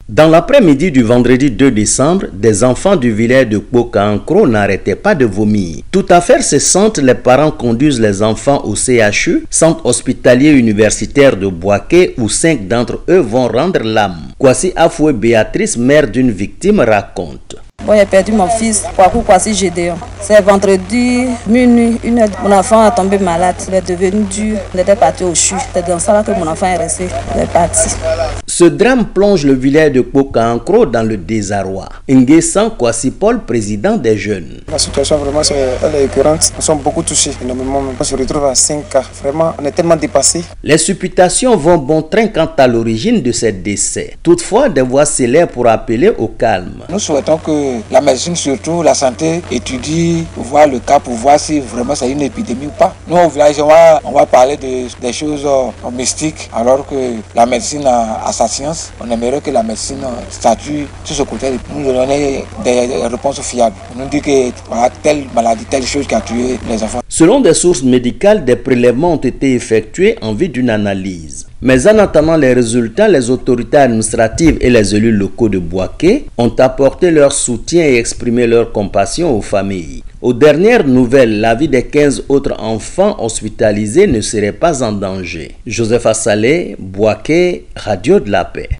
Dans l'après-midi du vendredi 2 décembre, des enfants du village de Kpoka-Ankro n'arrêtaient pas de vomir. Toute affaire cessante, les parents conduisent les enfants au CHU, centre hospitalier universitaire de Bouaké, où 5 d'entre eux vont rendre l'âme. Kwasi Afoué Béatrice, mère d'une victime, raconte. Bon, j'ai perdu mon fils, Kwasi Gédéon. C'est vendredi, minuit, 1h. Mon enfant a tombé malade, il est devenu dur, il était parti au CHU. C'est dans ça que mon enfant est resté, il est parti. Ce drame plonge le village de Kpoka-Ankro dans le désarroi. Nguessan Kwasi Paul, président des jeunes. La situation vraiment elle est écœurante. Nous sommes beaucoup touchés. Énormément. On se retrouve à 5 cas. Vraiment, on est tellement dépassés. Les supputations vont bon train quant à l'origine de ces décès. Toutefois, des voix s'élèvent pour appeler au calme. Nous souhaitons que la médecine, surtout la santé, étudie, voir le cas pour voir si vraiment c'est une épidémie ou pas. Nous, au village, on va parler des choses mystiques, alors que la médecine a sa science. On aimerait que la médecine statue sur ce côté, nous donner des réponses fiables. On nous dit que voilà, telle maladie, telle chose qui a tué les enfants. Selon des sources médicales, des prélèvements ont été effectués en vue d'une analyse. Mais en attendant les résultats, les autorités administratives et les élus locaux de Bouaké ont apporté leur soutien et exprimé leur compassion aux familles. Aux dernières nouvelles, la vie des 15 autres enfants hospitalisés ne serait pas en danger. Joseph Assalé, Bouaké, Radio de la Paix.